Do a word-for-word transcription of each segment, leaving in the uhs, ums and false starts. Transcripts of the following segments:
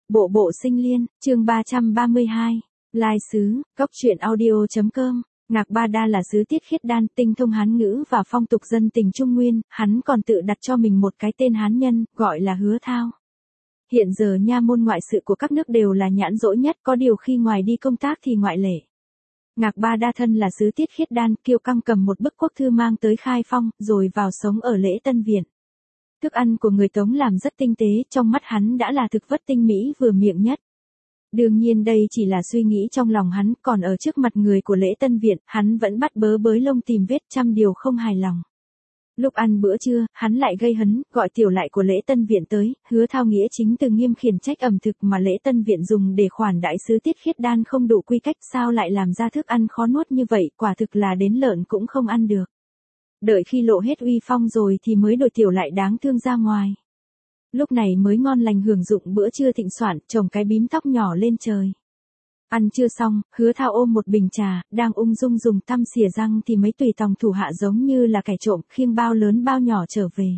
Bộ bộ sinh liên, chương ba trăm ba mươi hai. Lai sứ, góc truyện audio.com. Ngạc Ba Đa là sứ Tiết Khiết Đan, tinh thông Hán ngữ và phong tục dân tình Trung Nguyên, hắn còn tự đặt cho mình một cái tên Hán nhân, gọi là Hứa Thao. Hiện giờ nha môn ngoại sự của các nước đều là nhãn dỗi nhất, có điều khi ngoài đi công tác thì ngoại lệ. Ngạc Ba Đa thân là sứ Tiết Khiết Đan, kiêu căng cầm một bức quốc thư mang tới Khai Phong, rồi vào sống ở Lễ Tân Viện. Thức ăn của người Tống làm rất tinh tế, trong mắt hắn đã là thực vật tinh mỹ vừa miệng nhất. Đương nhiên đây chỉ là suy nghĩ trong lòng hắn, còn ở trước mặt người của Lễ Tân Viện, hắn vẫn bắt bớ bới lông tìm vết trăm điều không hài lòng. Lúc ăn bữa trưa, hắn lại gây hấn, gọi tiểu lại của Lễ Tân Viện tới, Hứa Thao nghĩa chính từ nghiêm khiển trách ẩm thực mà Lễ Tân Viện dùng để khoản đại sứ Tiết Khiết Đan không đủ quy cách, sao lại làm ra thức ăn khó nuốt như vậy, quả thực là đến lợn cũng không ăn được. Đợi khi lộ hết uy phong rồi thì mới đổi tiểu lại đáng thương ra ngoài. Lúc này mới ngon lành hưởng dụng bữa trưa thịnh soạn, trồng cái bím tóc nhỏ lên trời. Ăn chưa xong, Hứa Thao ôm một bình trà, đang ung dung dùng tăm xỉa răng thì mấy tùy tòng thủ hạ giống như là kẻ trộm, khiêng bao lớn bao nhỏ trở về.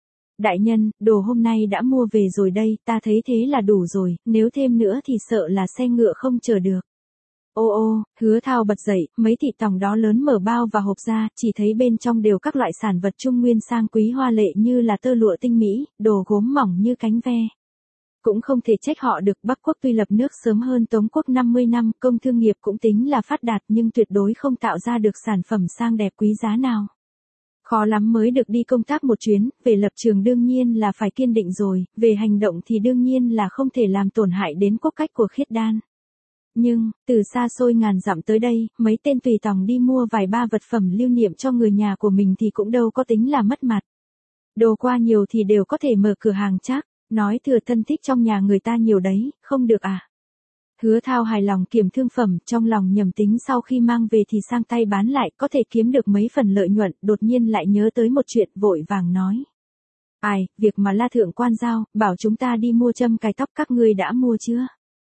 Đại nhân, đồ hôm nay đã mua về rồi đây, ta thấy thế là đủ rồi, nếu thêm nữa thì sợ là xe ngựa không chờ được. Ô ô, Hứa Thao bật dậy, mấy thị tòng đó lớn mở bao và hộp ra, chỉ thấy bên trong đều các loại sản vật Trung Nguyên sang quý hoa lệ như là tơ lụa tinh mỹ, đồ gốm mỏng như cánh ve. Cũng không thể trách họ được, Bắc Quốc tuy lập nước sớm hơn Tống Quốc năm mươi năm, công thương nghiệp cũng tính là phát đạt nhưng tuyệt đối không tạo ra được sản phẩm sang đẹp quý giá nào. Khó lắm mới được đi công tác một chuyến, về lập trường đương nhiên là phải kiên định rồi, về hành động thì đương nhiên là không thể làm tổn hại đến quốc cách của Khiết Đan. Nhưng, từ xa xôi ngàn dặm tới đây, mấy tên tùy tòng đi mua vài ba vật phẩm lưu niệm cho người nhà của mình thì cũng đâu có tính là mất mặt. Đồ qua nhiều thì đều có thể mở cửa hàng chắc, nói thừa thân thích trong nhà người ta nhiều đấy, không được à. Hứa Thao hài lòng kiểm thương phẩm, trong lòng nhầm tính sau khi mang về thì sang tay bán lại có thể kiếm được mấy phần lợi nhuận, đột nhiên lại nhớ tới một chuyện vội vàng nói. Ai, việc mà La Thượng Quan giao, bảo chúng ta đi mua châm cài tóc các ngươi đã mua chưa?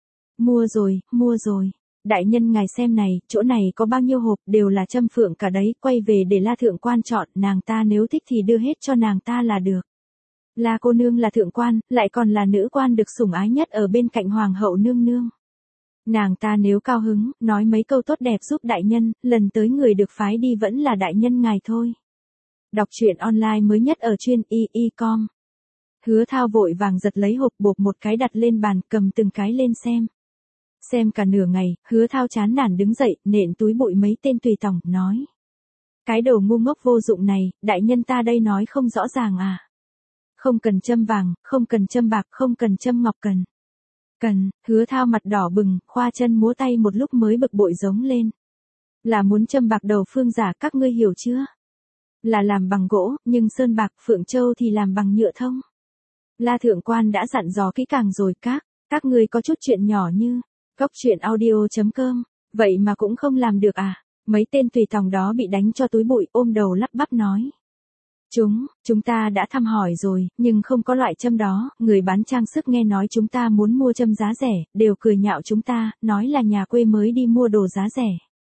Mua rồi, mua rồi. Đại nhân ngài xem này, chỗ này có bao nhiêu hộp đều là châm phượng cả đấy, quay về để La Thượng Quan chọn, nàng ta nếu thích thì đưa hết cho nàng ta là được. La cô nương là thượng quan, lại còn là nữ quan được sủng ái nhất ở bên cạnh hoàng hậu nương nương. Nàng ta nếu cao hứng, nói mấy câu tốt đẹp giúp đại nhân, lần tới người được phái đi vẫn là đại nhân ngài thôi. Đọc truyện online mới nhất ở chuyên y y chấm com. Hứa Thao vội vàng giật lấy hộp bột một cái đặt lên bàn, cầm từng cái lên xem. Xem cả nửa ngày, Hứa Thao chán nản đứng dậy, nện túi bụi mấy tên tùy tòng, nói. Cái đồ ngu ngốc vô dụng này, đại nhân ta đây nói không rõ ràng à. Không cần châm vàng, không cần châm bạc, không cần châm ngọc cần. Cần, Hứa Thao mặt đỏ bừng, khoa chân múa tay một lúc mới bực bội giống lên. Là muốn châm bạc đầu phương giả các ngươi hiểu chưa? Là làm bằng gỗ, nhưng sơn bạc Phượng Châu thì làm bằng nhựa thông. La Thượng Quan đã dặn dò kỹ càng rồi các, các ngươi có chút chuyện nhỏ như, góc truyện audio.com, vậy mà cũng không làm được à? Mấy tên tùy tòng đó bị đánh cho túi bụi, ôm đầu lắp bắp nói. Chúng, chúng ta đã thăm hỏi rồi, nhưng không có loại châm đó, người bán trang sức nghe nói chúng ta muốn mua châm giá rẻ, đều cười nhạo chúng ta, nói là nhà quê mới đi mua đồ giá rẻ.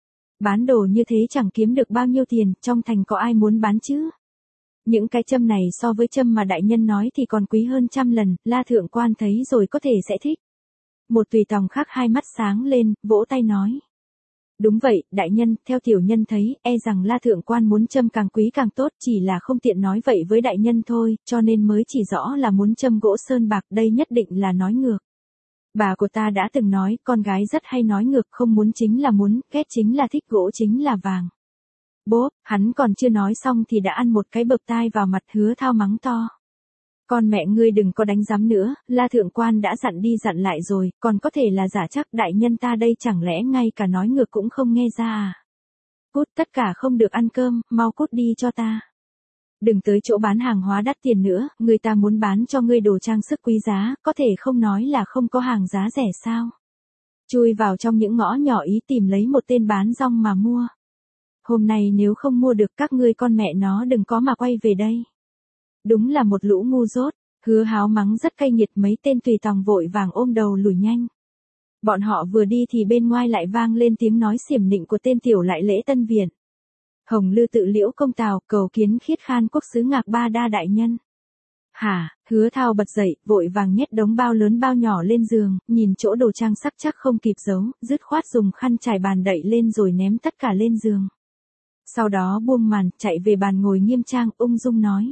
Bán đồ như thế chẳng kiếm được bao nhiêu tiền, trong thành có ai muốn bán chứ? Những cái châm này so với châm mà đại nhân nói thì còn quý hơn trăm lần, La Thượng Quan thấy rồi có thể sẽ thích. Một tùy tòng khác hai mắt sáng lên, vỗ tay nói. Đúng vậy, đại nhân, theo tiểu nhân thấy, e rằng La Thượng Quan muốn châm càng quý càng tốt, chỉ là không tiện nói vậy với đại nhân thôi, cho nên mới chỉ rõ là muốn châm gỗ sơn bạc, đây nhất định là nói ngược. Bà của ta đã từng nói, con gái rất hay nói ngược, không muốn chính là muốn, ghét chính là thích, gỗ chính là vàng. Bố, hắn còn chưa nói xong thì đã ăn một cái bợp tai vào mặt. Hứa Thao mắng to. Con mẹ ngươi đừng có đánh giám nữa, La Thượng Quan đã dặn đi dặn lại rồi, còn có thể là giả chắc, đại nhân ta đây chẳng lẽ ngay cả nói ngược cũng không nghe ra à? Cút, tất cả không được ăn cơm, mau cút đi cho ta. Đừng tới chỗ bán hàng hóa đắt tiền nữa, người ta muốn bán cho ngươi đồ trang sức quý giá, có thể không nói là không có hàng giá rẻ sao? Chui vào trong những ngõ nhỏ ý tìm lấy một tên bán rong mà mua. Hôm nay nếu không mua được các ngươi con mẹ nó đừng có mà quay về đây. Đúng là một lũ ngu dốt, Hứa Háo mắng rất cay nghiệt, mấy tên tùy tòng vội vàng ôm đầu lùi nhanh. Bọn họ vừa đi thì bên ngoài lại vang lên tiếng nói xiểm nịnh của tên tiểu lại Lễ Tân Viện. Hồng Lư tự Liễu công Tào, cầu kiến Khiết Khan quốc sứ Ngạc Ba Đa đại nhân. Hả, Hứa Thao bật dậy, vội vàng nhét đống bao lớn bao nhỏ lên giường, nhìn chỗ đồ trang sắc chắc không kịp giấu, dứt khoát dùng khăn trải bàn đậy lên rồi ném tất cả lên giường. Sau đó buông màn, chạy về bàn ngồi nghiêm trang, ung dung nói.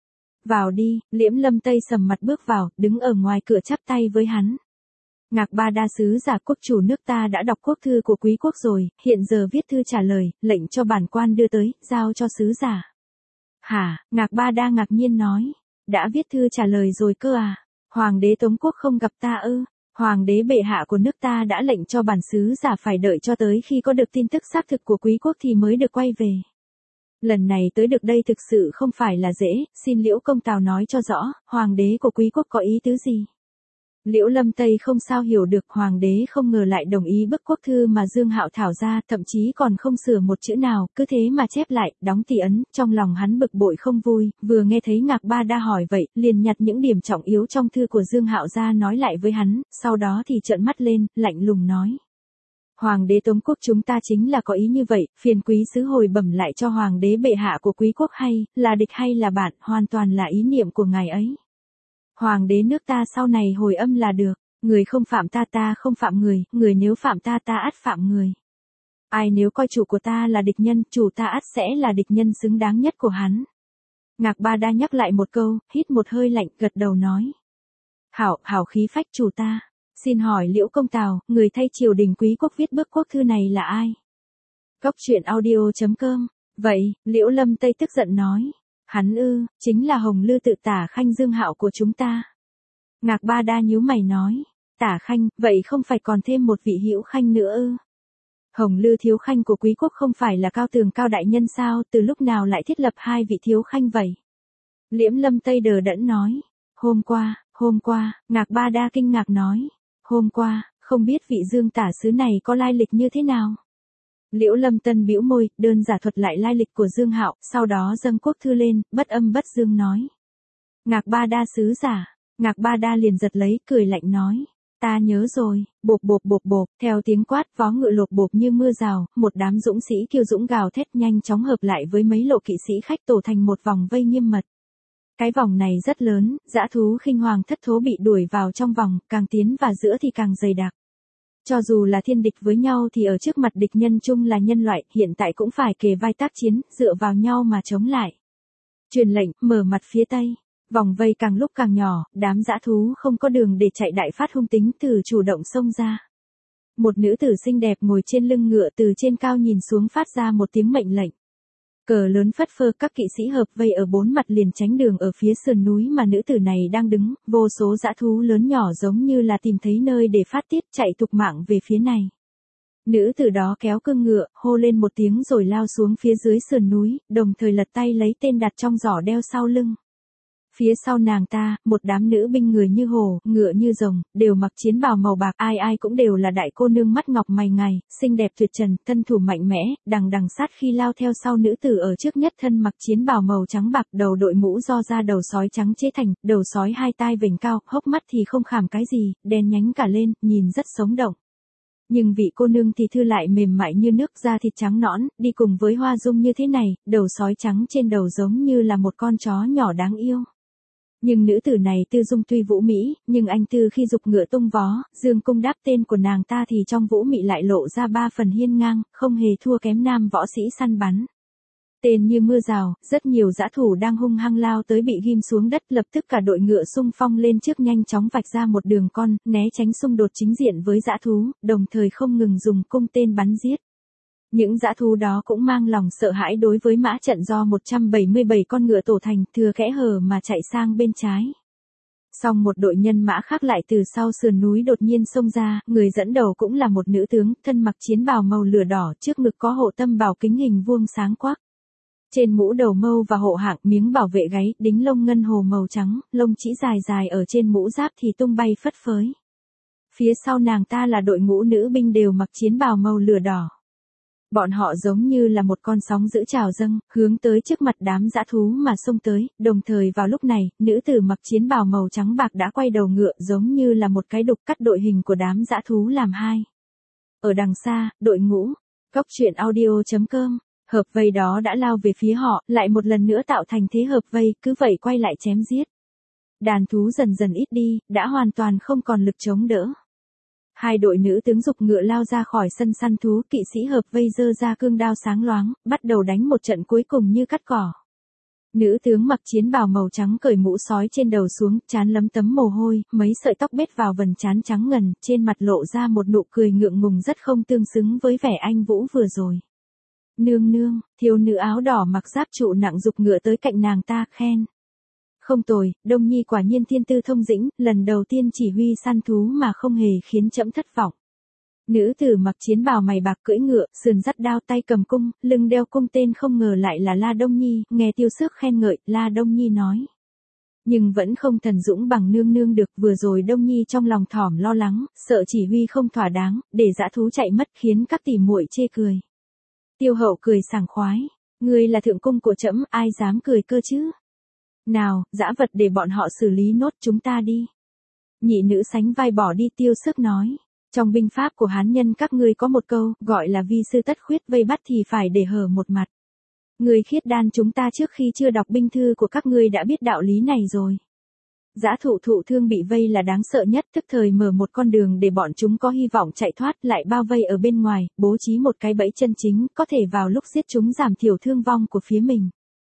Vào đi, Liễm Lâm Tây sầm mặt bước vào, đứng ở ngoài cửa chắp tay với hắn. Ngạc Ba Đa sứ giả quốc chủ nước ta đã đọc quốc thư của quý quốc rồi, hiện giờ viết thư trả lời, lệnh cho bản quan đưa tới, giao cho sứ giả. Hả, Ngạc Ba Đa ngạc nhiên nói. Đã viết thư trả lời rồi cơ à? Hoàng đế Tống quốc không gặp ta ư? Hoàng đế bệ hạ của nước ta đã lệnh cho bản sứ giả phải đợi cho tới khi có được tin tức xác thực của quý quốc thì mới được quay về. Lần này tới được đây thực sự không phải là dễ, xin Liễu công tào nói cho rõ, hoàng đế của quý quốc có ý tứ gì? Liễu Lâm Tây không sao hiểu được, hoàng đế không ngờ lại đồng ý bức quốc thư mà Dương Hạo thảo ra, thậm chí còn không sửa một chữ nào, cứ thế mà chép lại, đóng tỷ ấn, trong lòng hắn bực bội không vui, vừa nghe thấy Ngạc Ba Đa hỏi vậy, liền nhặt những điểm trọng yếu trong thư của Dương Hạo ra nói lại với hắn, sau đó thì trợn mắt lên, lạnh lùng nói. Hoàng đế Tống quốc chúng ta chính là có ý như vậy, phiền quý sứ hồi bẩm lại cho hoàng đế bệ hạ của quý quốc hay, là địch hay là bạn, hoàn toàn là ý niệm của ngài ấy. Hoàng đế nước ta sau này hồi âm là được, người không phạm ta ta không phạm người, người nếu phạm ta ta ắt phạm người. Ai nếu coi chủ của ta là địch nhân, chủ ta ắt sẽ là địch nhân xứng đáng nhất của hắn. Ngạc Ba Đa nhắc lại một câu, hít một hơi lạnh, gật đầu nói. Hảo, hảo khí phách chủ ta. Xin hỏi Liễu công tào, người thay triều đình quý quốc viết bức quốc thư này là ai? Cốc truyện audio chấm com. Vậy, Liễu Lâm Tây tức giận nói. Hắn ư, chính là Hồng Lư tự Tả Khanh Dương Hạo của chúng ta. Ngạc Ba Đa nhíu mày nói. Tả Khanh, vậy không phải còn thêm một vị Hữu Khanh nữa ư? Hồng Lư thiếu khanh của quý quốc không phải là Cao Tường Cao đại nhân sao, từ lúc nào lại thiết lập hai vị thiếu khanh vậy? Liễm Lâm Tây đờ đẫn nói. Hôm qua, hôm qua, Ngạc Ba Đa kinh ngạc nói. Hôm qua, không biết vị Dương tả sứ này có lai lịch như thế nào? Liễu Lâm Tân bĩu môi, đơn giản thuật lại lai lịch của Dương Hạo, sau đó dâng quốc thư lên, bất âm bất dương nói. Ngạc Ba Đa sứ giả, Ngạc Ba Đa liền giật lấy, cười lạnh nói. Ta nhớ rồi, bộp bộp bộp bộp, theo tiếng quát vó ngựa lộp bộp như mưa rào, một đám dũng sĩ kiêu dũng gào thét nhanh chóng hợp lại với mấy lộ kỵ sĩ khách tổ thành một vòng vây nghiêm mật. Cái vòng này rất lớn, dã thú khinh hoàng thất thố bị đuổi vào trong vòng, càng tiến vào giữa thì càng dày đặc. Cho dù là thiên địch với nhau thì ở trước mặt địch nhân chung là nhân loại, hiện tại cũng phải kề vai tác chiến, dựa vào nhau mà chống lại. Truyền lệnh, mở mặt phía tây. Vòng vây càng lúc càng nhỏ, đám dã thú không có đường để chạy đại phát hung tính từ chủ động xông ra. Một nữ tử xinh đẹp ngồi trên lưng ngựa từ trên cao nhìn xuống phát ra một tiếng mệnh lệnh. Cờ lớn phất phơ, các kỵ sĩ hợp vây ở bốn mặt liền tránh đường ở phía sườn núi mà nữ tử này đang đứng, vô số dã thú lớn nhỏ giống như là tìm thấy nơi để phát tiết chạy thục mạng về phía này. Nữ tử đó kéo cương ngựa, hô lên một tiếng rồi lao xuống phía dưới sườn núi, đồng thời lật tay lấy tên đặt trong giỏ đeo sau lưng. Phía sau nàng ta, một đám nữ binh người như hổ, ngựa như rồng, đều mặc chiến bào màu bạc, ai ai cũng đều là đại cô nương mắt ngọc mày ngài, xinh đẹp tuyệt trần, thân thủ mạnh mẽ, đằng đằng sát khi lao theo sau nữ tử ở trước nhất thân mặc chiến bào màu trắng bạc, đầu đội mũ do da đầu sói trắng chế thành, đầu sói hai tai vểnh cao, hốc mắt thì không khảm cái gì, đen nhánh cả lên, nhìn rất sống động. Nhưng vị cô nương thì thư lại mềm mại như nước, da thịt trắng nõn, đi cùng với hoa dung như thế này, đầu sói trắng trên đầu giống như là một con chó nhỏ đáng yêu. Nhưng nữ tử này tư dung tuy vũ mỹ, nhưng anh tư khi dục ngựa tung vó, dương cung đáp tên của nàng ta thì trong vũ mị lại lộ ra ba phần hiên ngang, không hề thua kém nam võ sĩ săn bắn. Tên như mưa rào, rất nhiều dã thủ đang hung hăng lao tới bị ghim xuống đất, lập tức cả đội ngựa xung phong lên trước nhanh chóng vạch ra một đường con, né tránh xung đột chính diện với dã thú, đồng thời không ngừng dùng cung tên bắn giết. Những dã thú đó cũng mang lòng sợ hãi đối với mã trận do một trăm bảy mươi bảy con ngựa tổ thành, thừa kẽ hở mà chạy sang bên trái. Song một đội nhân mã khác lại từ sau sườn núi đột nhiên xông ra, người dẫn đầu cũng là một nữ tướng, thân mặc chiến bào màu lửa đỏ, trước ngực có hộ tâm bảo kính hình vuông sáng quắc. Trên mũ đầu mâu và hộ hạng, miếng bảo vệ gáy, đính lông ngân hồ màu trắng, lông chỉ dài dài ở trên mũ giáp thì tung bay phất phới. Phía sau nàng ta là đội ngũ nữ binh đều mặc chiến bào màu lửa đỏ. Bọn họ giống như là một con sóng dữ trào dâng, hướng tới trước mặt đám dã thú mà xông tới, đồng thời vào lúc này, nữ tử mặc chiến bào màu trắng bạc đã quay đầu ngựa giống như là một cái đục cắt đội hình của đám dã thú làm hai. Ở đằng xa, đội ngũ, cốc truyện audio chấm com, hợp vây đó đã lao về phía họ, lại một lần nữa tạo thành thế hợp vây, cứ vậy quay lại chém giết. đàn thú dần dần ít đi, đã hoàn toàn không còn lực chống đỡ. Hai đội nữ tướng giục ngựa lao ra khỏi sân săn thú, kỵ sĩ hợp vây giơ ra cương đao sáng loáng, bắt đầu đánh một trận cuối cùng như cắt cỏ. Nữ tướng mặc chiến bào màu trắng cởi mũ sói trên đầu xuống, trán lấm tấm mồ hôi, mấy sợi tóc bết vào vầng trán trắng ngần, trên mặt lộ ra một nụ cười ngượng ngùng rất không tương xứng với vẻ anh vũ vừa rồi. Nương nương, thiếu nữ áo đỏ mặc giáp trụ nặng giục ngựa tới cạnh nàng ta, khen. Không tồi, Đông Nhi quả nhiên thiên tư thông dĩnh, lần đầu tiên chỉ huy săn thú mà không hề khiến trẫm thất vọng. Nữ tử mặc chiến bào mày bạc cưỡi ngựa, sườn dắt đao tay cầm cung, lưng đeo cung tên không ngờ lại là La Đông Nhi, nghe Tiêu Xước khen ngợi, La Đông Nhi nói. Nhưng vẫn không thần dũng bằng nương nương được, vừa rồi Đông Nhi trong lòng thỏm lo lắng, sợ chỉ huy không thỏa đáng, để dã thú chạy mất khiến các tỷ muội chê cười. Tiêu Hậu cười sảng khoái, ngươi là thượng cung của trẫm, ai dám cười cơ chứ? Nào, dã vật để bọn họ xử lý nốt, chúng ta đi. Nhị nữ sánh vai bỏ đi. Tiêu Xước nói. Trong binh pháp của Hán nhân các ngươi có một câu, gọi là vi sư tất khuyết, vây bắt thì phải để hở một mặt. Người khiết đan chúng ta trước khi chưa đọc binh thư của các ngươi đã biết đạo lý này rồi. Dã thụ thụ thương bị vây là đáng sợ nhất, tức thời mở một con đường để bọn chúng có hy vọng chạy thoát, lại bao vây ở bên ngoài, bố trí một cái bẫy chân chính, có thể vào lúc giết chúng giảm thiểu thương vong của phía mình.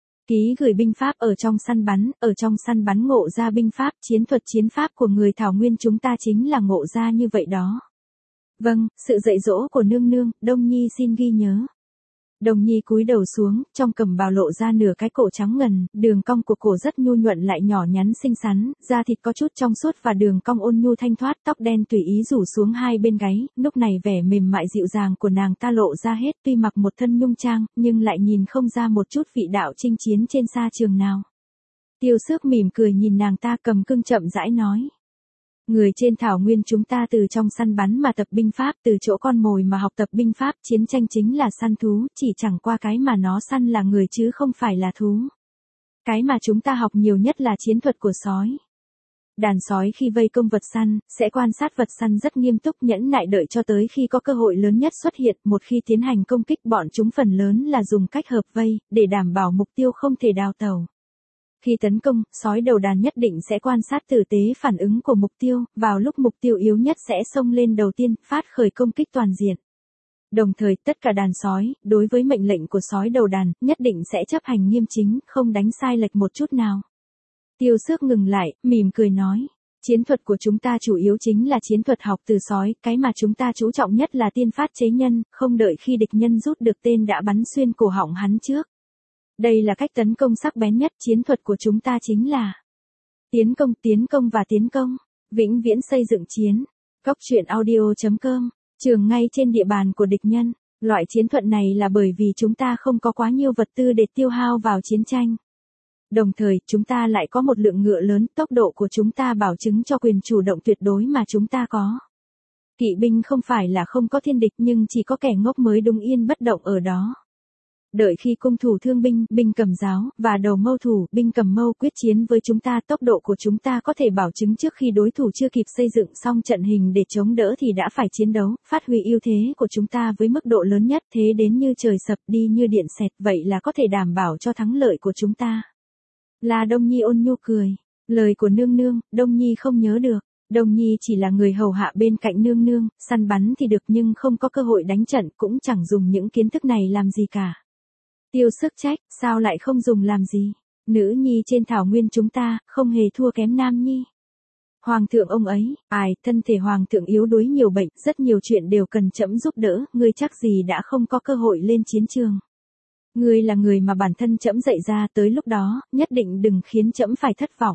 Ký gửi binh pháp ở trong săn bắn, ở trong săn bắn ngộ ra binh pháp, chiến thuật chiến pháp của người Thảo Nguyên chúng ta chính là ngộ ra như vậy đó. Vâng, sự dạy dỗ của nương nương, Đông Nhi xin ghi nhớ. Đồng Nhi cúi đầu xuống, trong cẩm bào lộ ra nửa cái cổ trắng ngần, đường cong của cổ rất nhu nhuận lại nhỏ nhắn xinh xắn, da thịt có chút trong suốt và đường cong ôn nhu thanh thoát, tóc đen tùy ý rủ xuống hai bên gáy, lúc này vẻ mềm mại dịu dàng của nàng ta lộ ra hết, tuy mặc một thân nhung trang, nhưng lại nhìn không ra một chút vị đạo chinh chiến trên sa trường nào. Tiêu Xước mỉm cười nhìn nàng ta, cầm cương chậm rãi nói. Người trên Thảo Nguyên chúng ta từ trong săn bắn mà tập binh pháp, từ chỗ con mồi mà học tập binh pháp, chiến tranh chính là săn thú, chỉ chẳng qua cái mà nó săn là người chứ không phải là thú. Cái mà chúng ta học nhiều nhất là chiến thuật của sói. Đàn sói khi vây công vật săn, sẽ quan sát vật săn rất nghiêm túc, nhẫn nại đợi cho tới khi có cơ hội lớn nhất xuất hiện, một khi tiến hành công kích bọn chúng phần lớn là dùng cách hợp vây, để đảm bảo mục tiêu không thể đào tẩu. Khi tấn công, sói đầu đàn nhất định sẽ quan sát tử tế phản ứng của mục tiêu, vào lúc mục tiêu yếu nhất sẽ xông lên đầu tiên, phát khởi công kích toàn diện. Đồng thời, tất cả đàn sói, đối với mệnh lệnh của sói đầu đàn, nhất định sẽ chấp hành nghiêm chính, không đánh sai lệch một chút nào. Tiêu Xước ngừng lại, mỉm cười nói. Chiến thuật của chúng ta chủ yếu chính là chiến thuật học từ sói, cái mà chúng ta chú trọng nhất là tiên phát chế nhân, không đợi khi địch nhân rút được tên đã bắn xuyên cổ họng hắn trước. Đây là cách tấn công sắc bén nhất, chiến thuật của chúng ta chính là tiến công, tiến công và tiến công, vĩnh viễn xây dựng chiến. Cóc truyện audio chấm com, trường ngay trên địa bàn của địch nhân. Loại chiến thuật này là bởi vì chúng ta không có quá nhiều vật tư để tiêu hao vào chiến tranh. Đồng thời, chúng ta lại có một lượng ngựa lớn, tốc độ của chúng ta bảo chứng cho quyền chủ động tuyệt đối mà chúng ta có. Kỵ binh không phải là không có thiên địch nhưng chỉ có kẻ ngốc mới đứng yên bất động ở đó. Đợi khi cung thủ thương binh, binh cầm giáo, và đầu mâu thủ, binh cầm mâu quyết chiến với chúng ta, tốc độ của chúng ta có thể bảo chứng trước khi đối thủ chưa kịp xây dựng xong trận hình để chống đỡ thì đã phải chiến đấu, phát huy ưu thế của chúng ta với mức độ lớn nhất, thế đến như trời sập đi như điện xẹt, vậy là có thể đảm bảo cho thắng lợi của chúng ta. La Đông Nhi ôn nhu cười, lời của nương nương, Đông Nhi không nhớ được. Đông Nhi chỉ là người hầu hạ bên cạnh nương nương, săn bắn thì được nhưng không có cơ hội đánh trận, cũng chẳng dùng những kiến thức này làm gì cả. Tiêu Xước trách, sao lại không dùng làm gì? Nữ nhi trên Thảo Nguyên chúng ta, không hề thua kém nam nhi. Hoàng thượng ông ấy, ai, thân thể hoàng thượng yếu đuối nhiều bệnh, rất nhiều chuyện đều cần trẫm giúp đỡ, ngươi chắc gì đã không có cơ hội lên chiến trường. Ngươi là người mà bản thân trẫm dạy ra, tới lúc đó, nhất định đừng khiến trẫm phải thất vọng.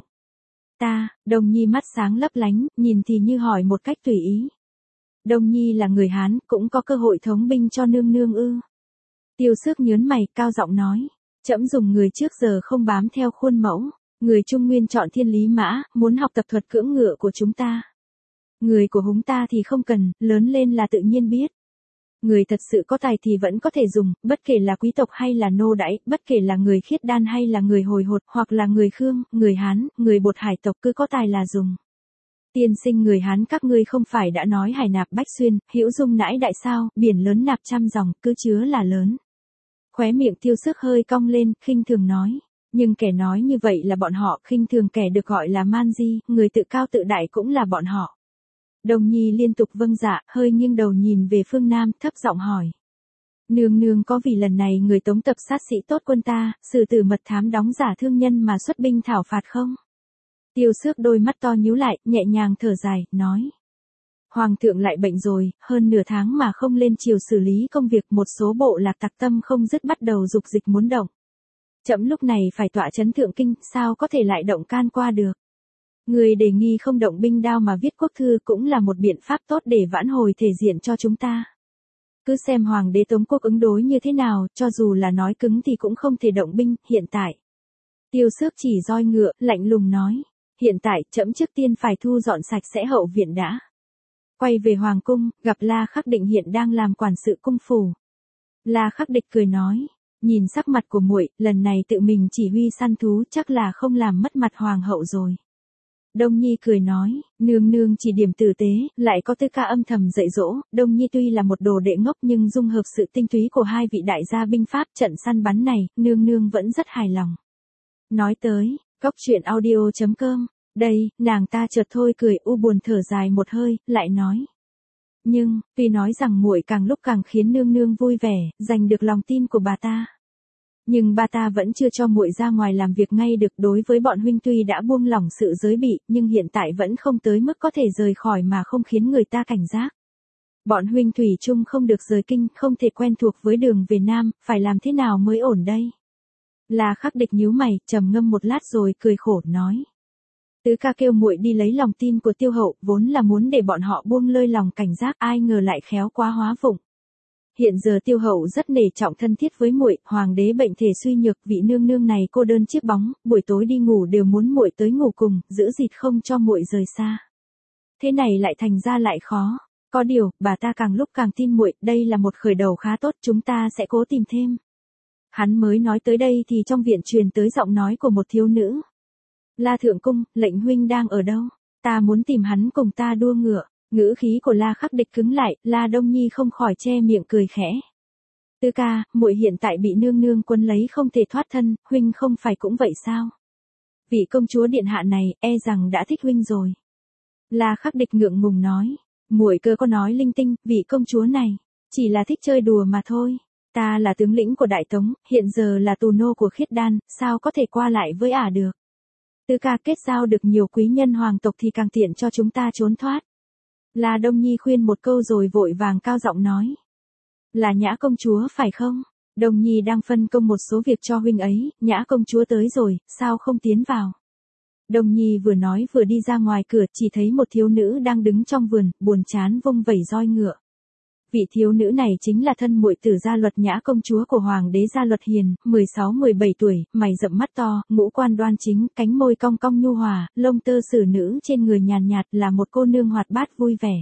Ta, Đông Nhi mắt sáng lấp lánh, nhìn thì như hỏi một cách tùy ý. Đông Nhi là người Hán, cũng có cơ hội thống binh cho nương nương ư? Tiêu Xước nhớn mày, cao giọng nói, trẫm dùng người trước giờ không bám theo khuôn mẫu, người Trung Nguyên chọn thiên lý mã, muốn học tập thuật cưỡng ngựa của chúng ta. Người của húng ta thì không cần, lớn lên là tự nhiên biết. Người thật sự có tài thì vẫn có thể dùng, bất kể là quý tộc hay là nô đãi, bất kể là người khiết đan hay là người hồi hột, hoặc là người Khương, người Hán, người bột hải tộc, cứ có tài là dùng. Tiên sinh người Hán các ngươi không phải đã nói hải nạp bách xuyên, hữu dung nãi đại sao, biển lớn nạp trăm dòng, cứ chứa là lớn. Khóe miệng Tiêu Xước hơi cong lên, khinh thường nói. Nhưng kẻ nói như vậy là bọn họ, khinh thường kẻ được gọi là man di, người tự cao tự đại cũng là bọn họ. Đồng Nhi liên tục vâng dạ, hơi nghiêng đầu nhìn về phương Nam, thấp giọng hỏi. Nương nương có vì lần này người Tống tập sát sĩ tốt quân ta, sử tử mật thám đóng giả thương nhân mà xuất binh thảo phạt không? Tiêu Xước đôi mắt to nhíu lại, nhẹ nhàng thở dài, nói. Hoàng thượng lại bệnh rồi, hơn nửa tháng mà không lên triều xử lý công việc, một số bộ lạc tặc tâm không dứt bắt đầu dục dịch muốn động. Trẫm lúc này phải tọa chấn thượng kinh, sao có thể lại động can qua được. Người đề nghi không động binh đao mà viết quốc thư cũng là một biện pháp tốt để vãn hồi thể diện cho chúng ta. Cứ xem hoàng đế Tống quốc ứng đối như thế nào, cho dù là nói cứng thì cũng không thể động binh, hiện tại. Tiêu Xước chỉ roi ngựa, lạnh lùng nói. Hiện tại, trẫm trước tiên phải thu dọn sạch sẽ hậu viện đã. Quay về hoàng cung, gặp La Khắc Định hiện đang làm quản sự cung phủ. La Khắc Định cười nói. Nhìn sắc mặt của muội, lần này tự mình chỉ huy săn thú chắc là không làm mất mặt hoàng hậu rồi. Đông Nhi cười nói, nương nương chỉ điểm tử tế, lại có tư ca âm thầm dạy dỗ. Đông Nhi tuy là một đồ đệ ngốc nhưng dung hợp sự tinh túy của hai vị đại gia binh pháp trận săn bắn này, nương nương vẫn rất hài lòng. Nói tới, cóc truyện audio chấm com, đây, nàng ta chợt thôi cười u buồn thở dài một hơi, lại nói. Nhưng, tuy nói rằng muội càng lúc càng khiến nương nương vui vẻ, giành được lòng tin của bà ta. Nhưng bà ta vẫn chưa cho muội ra ngoài làm việc ngay được. Đối với bọn huynh tuy đã buông lỏng sự giới bị, nhưng hiện tại vẫn không tới mức có thể rời khỏi mà không khiến người ta cảnh giác. Bọn huynh thủy chung không được rời kinh, không thể quen thuộc với đường về Nam, phải làm thế nào mới ổn đây? La Khắc Địch nhíu mày, trầm ngâm một lát rồi cười khổ nói. Tứ ca kêu muội đi lấy lòng tin của Tiêu hậu, vốn là muốn để bọn họ buông lơi lòng cảnh giác, ai ngờ lại khéo quá hóa vụng. Hiện giờ Tiêu hậu rất nể trọng thân thiết với muội, hoàng đế bệnh thể suy nhược, vị nương nương này cô đơn chiếc bóng, buổi tối đi ngủ đều muốn muội tới ngủ cùng, giữ gìn không cho muội rời xa. Thế này lại thành ra lại khó. Có điều, bà ta càng lúc càng tin muội, đây là một khởi đầu khá tốt, chúng ta sẽ cố tìm thêm. Hắn mới nói tới đây thì trong viện truyền tới giọng nói của một thiếu nữ. La thượng cung, lệnh huynh đang ở đâu? Ta muốn tìm hắn cùng ta đua ngựa. Ngữ khí của La Khắc Địch cứng lại, La Đông Nhi không khỏi che miệng cười khẽ. Tứ ca, muội hiện tại bị nương nương quân lấy không thể thoát thân, huynh không phải cũng vậy sao? Vị công chúa điện hạ này, e rằng đã thích huynh rồi. La Khắc Địch ngượng ngùng nói, muội cơ có nói linh tinh, vị công chúa này chỉ là thích chơi đùa mà thôi. Ta là tướng lĩnh của Đại Tống, hiện giờ là tù nô của Khiết Đan, sao có thể qua lại với ả được? Tứ ca kết giao được nhiều quý nhân hoàng tộc thì càng tiện cho chúng ta trốn thoát. La Đông Nhi khuyên một câu rồi vội vàng cao giọng nói. Là Nhã công chúa phải không? Đông Nhi đang phân công một số việc cho huynh ấy, Nhã công chúa tới rồi, sao không tiến vào? Đông Nhi vừa nói vừa đi ra ngoài cửa, chỉ thấy một thiếu nữ đang đứng trong vườn, buồn chán vung vẩy roi ngựa. Vị thiếu nữ này chính là thân muội tử Gia Luật Nhã công chúa của hoàng đế Gia Luật Hiền, mười sáu mười bảy tuổi, mày rậm mắt to, ngũ quan đoan chính, cánh môi cong cong nhu hòa, lông tơ sử nữ trên người nhàn nhạt, là một cô nương hoạt bát vui vẻ.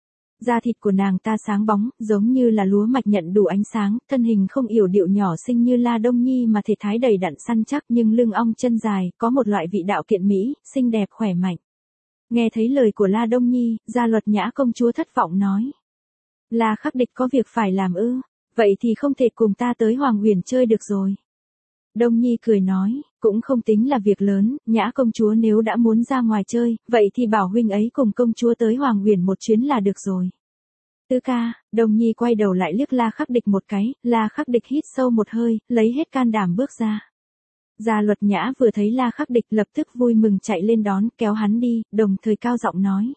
Da thịt của nàng ta sáng bóng, giống như là lúa mạch nhận đủ ánh sáng, thân hình không yểu điệu nhỏ xinh như La Đông Nhi mà thể thái đầy đặn săn chắc, nhưng lưng ong chân dài, có một loại vị đạo kiện mỹ, xinh đẹp khỏe mạnh. Nghe thấy lời của La Đông Nhi, Gia Luật Nhã công chúa thất vọng nói. La Khắc Địch có việc phải làm ư, vậy thì không thể cùng ta tới Hoàng Uyển chơi được rồi. Đông Nhi cười nói, cũng không tính là việc lớn, Nhã công chúa nếu đã muốn ra ngoài chơi, vậy thì bảo huynh ấy cùng công chúa tới Hoàng Uyển một chuyến là được rồi. Tứ ca, Đông Nhi quay đầu lại liếc La Khắc Địch một cái, La Khắc Địch hít sâu một hơi, lấy hết can đảm bước ra. Gia Luật Nhã vừa thấy La Khắc Địch lập tức vui mừng chạy lên đón, kéo hắn đi, đồng thời cao giọng nói.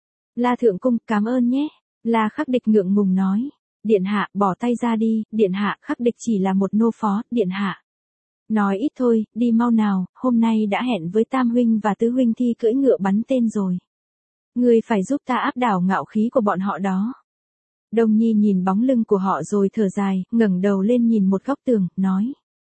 La thượng cung, cảm ơn nhé. La Khắc Địch ngượng ngùng nói. Điện hạ, bỏ tay ra đi, điện hạ, Khắc Địch chỉ là một nô phó, điện hạ. Nói ít thôi, đi mau nào, hôm nay đã hẹn với Tam huynh và Tứ huynh thi cưỡi ngựa bắn tên rồi. Ngươi phải giúp ta áp đảo ngạo khí của bọn họ đó. Đông Nhi nhìn bóng lưng của họ rồi thở dài, ngẩng đầu lên nhìn một góc tường, nói.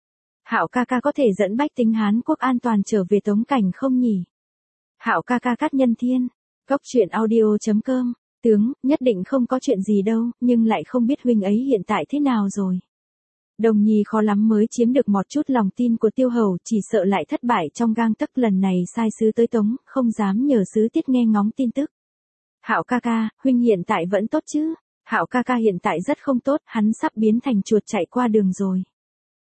Hạo ca ca có thể dẫn bách tính Hán quốc an toàn trở về Tống cảnh không nhỉ? Hạo ca ca cát nhân thiên. Cóc truyện audio chấm com. Tướng, nhất định không có chuyện gì đâu, nhưng lại không biết huynh ấy hiện tại thế nào rồi. Đồng Nhi khó lắm mới chiếm được một chút lòng tin của Tiêu hầu, chỉ sợ lại thất bại trong gang tấc, lần này sai sứ tới Tống, không dám nhờ sứ tiết nghe ngóng tin tức. Hạo ca ca, huynh hiện tại vẫn tốt chứ? Hạo ca ca hiện tại rất không tốt, hắn sắp biến thành chuột chạy qua đường rồi.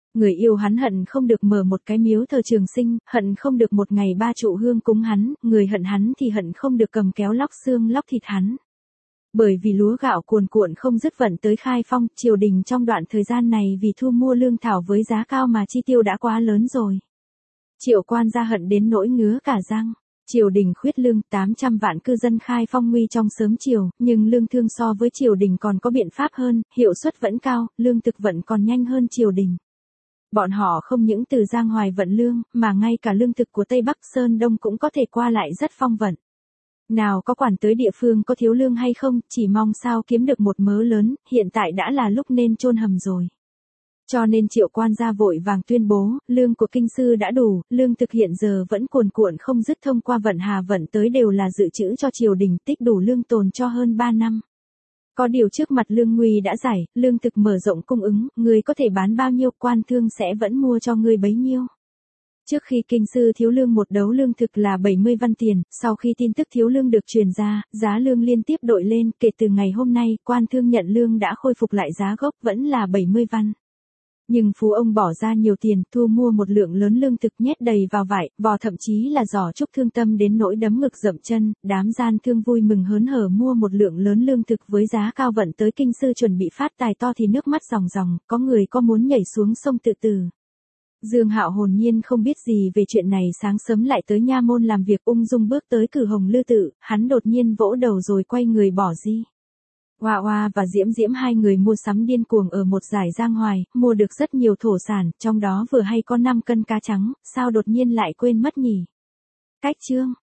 Người yêu hắn hận không được mở một cái miếu thờ Trường Sinh, hận không được một ngày ba trụ hương cúng hắn, người hận hắn thì hận không được cầm kéo lóc xương lóc thịt hắn. Bởi vì lúa gạo cuồn cuộn không dứt vận tới Khai Phong, triều đình trong đoạn thời gian này vì thu mua lương thảo với giá cao mà chi tiêu đã quá lớn rồi. Triệu quan gia hận đến nỗi ngứa cả răng. Triều đình khuyết lương tám trăm vạn cư dân Khai Phong nguy trong sớm chiều, nhưng lương thương so với triều đình còn có biện pháp hơn, hiệu suất vẫn cao, lương thực vận còn nhanh hơn triều đình. Bọn họ không những từ Giang Hoài vận lương, mà ngay cả lương thực của Tây Bắc Sơn Đông cũng có thể qua lại rất phong vận. Nào có quản tới địa phương có thiếu lương hay không, chỉ mong sao kiếm được một mớ lớn, hiện tại đã là lúc nên chôn hầm rồi. Cho nên Triệu quan gia vội vàng tuyên bố, lương của kinh sư đã đủ, lương thực hiện giờ vẫn cuồn cuộn không dứt thông qua vận hà vận tới đều là dự trữ cho triều đình tích đủ lương tồn cho hơn ba năm. Có điều trước mặt lương nguy đã giải, lương thực mở rộng cung ứng, người có thể bán bao nhiêu quan thương sẽ vẫn mua cho người bấy nhiêu. Trước khi kinh sư thiếu lương một đấu lương thực là bảy mươi văn tiền, sau khi tin tức thiếu lương được truyền ra, giá lương liên tiếp đội lên, kể từ ngày hôm nay, quan thương nhận lương đã khôi phục lại giá gốc vẫn là bảy mươi văn. Nhưng phú ông bỏ ra nhiều tiền, thu mua một lượng lớn lương thực nhét đầy vào vải, vò thậm chí là giỏ trúc thương tâm đến nỗi đấm ngực dậm chân, đám gian thương vui mừng hớn hở mua một lượng lớn lương thực với giá cao vận tới kinh sư chuẩn bị phát tài to thì nước mắt ròng ròng, có người có muốn nhảy xuống sông tự tử. Dương Hạo hồn nhiên không biết gì về chuyện này, sáng sớm lại tới nha môn làm việc, ung dung bước tới Cử Hồng Lư tự, hắn đột nhiên vỗ đầu rồi quay người bỏ đi. Hoa Hoa và Diễm Diễm hai người mua sắm điên cuồng ở một dải Giang Hoài, mua được rất nhiều thổ sản, trong đó vừa hay có năm cân cá trắng, sao đột nhiên lại quên mất nhỉ? Cách chương